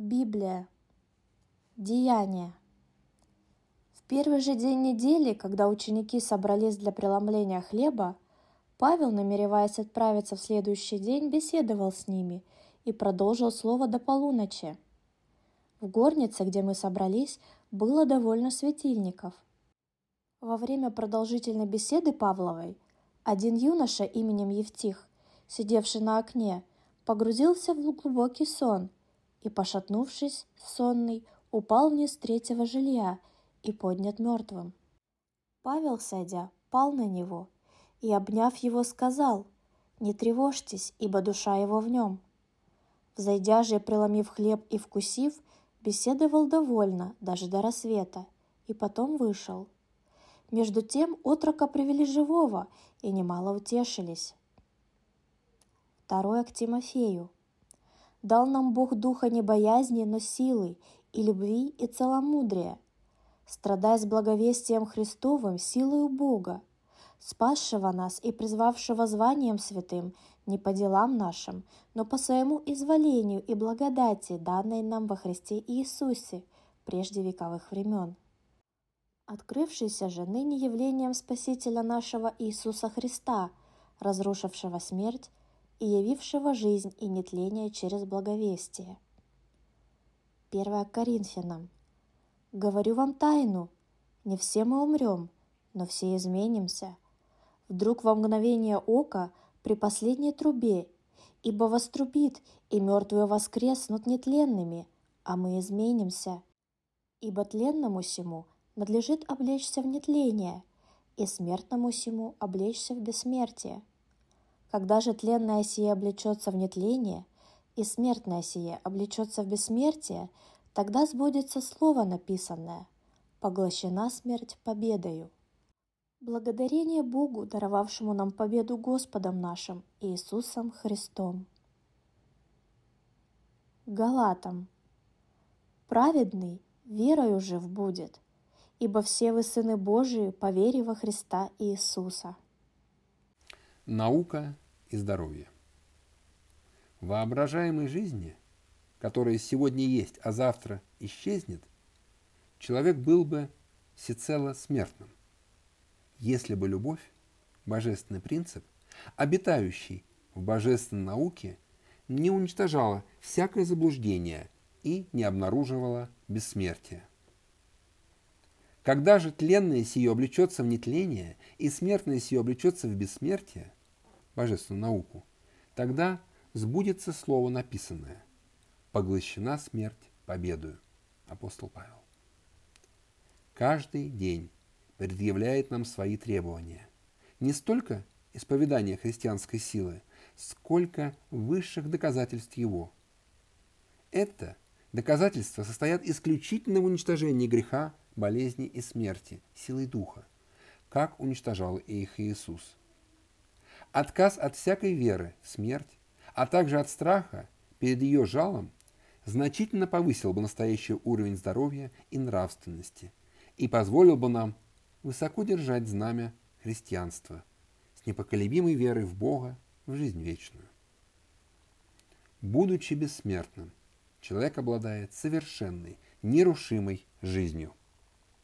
Библия. Деяния. В первый же день недели, когда ученики собрались для преломления хлеба, Павел, намереваясь отправиться в следующий день, беседовал с ними и продолжил слово до полуночи. В горнице, где мы собрались, было довольно светильников. Во время продолжительной беседы Павловой один юноша именем Евтих, сидевший на окне, погрузился в глубокий сон и, пошатнувшись, сонный, упал вниз с третьего жилья и поднят мертвым. Павел, сойдя, пал на него и, обняв его, сказал: «Не тревожьтесь, ибо душа его в нем». Взойдя же, преломив хлеб и вкусив, беседовал довольно, даже до рассвета, и потом вышел. Между тем отрока привели живого, и немало утешились. 2 к Тимофею. Дал нам Бог духа не боязни, но силы, и любви, и целомудрия, страдай с благовестием Христовым силою Бога, спасшего нас и призвавшего званием святым не по делам нашим, но по своему изволению и благодати, данной нам во Христе Иисусе прежде вековых времен, открывшийся же ныне явлением Спасителя нашего Иисуса Христа, разрушившего смерть и явившего жизнь и нетление через благовестие. 1 Коринфянам. Говорю вам тайну, не все мы умрем, но все изменимся. Вдруг во мгновение ока при последней трубе, ибо вострубит, и мертвые воскреснут нетленными, а мы изменимся. Ибо тленному сему надлежит облечься в нетление, и смертному сему облечься в бессмертие. Когда же тленное сие облечется в нетление, и смертное сие облечется в бессмертие, тогда сбудется слово написанное: «Поглощена смерть победою». Благодарение Богу, даровавшему нам победу Господом нашим Иисусом Христом. Галатам. Праведный верою жив будет, ибо все вы сыны Божии по вере во Христа Иисуса. Наука и здоровье. В воображаемой жизни, которая сегодня есть, а завтра исчезнет, человек был бы всецело смертным, если бы любовь, божественный принцип, обитающий в божественной науке, не уничтожала всякое заблуждение и не обнаруживала бессмертия. Когда же тленное сие облечется в нетление и смертное сие облечется в бессмертие, божественную науку, тогда сбудется слово написанное: «Поглощена смерть победою». Апостол Павел. Каждый день предъявляет нам свои требования. Не столько исповедания христианской силы, сколько высших доказательств его. Это доказательства состоят исключительно в уничтожении греха, болезни и смерти силой Духа, как уничтожал их Иисус. Отказ от всякой веры в смерть, а также от страха перед ее жалом значительно повысил бы настоящий уровень здоровья и нравственности и позволил бы нам высоко держать знамя христианства с непоколебимой верой в Бога в жизнь вечную. Будучи бессмертным, человек обладает совершенной, нерушимой жизнью.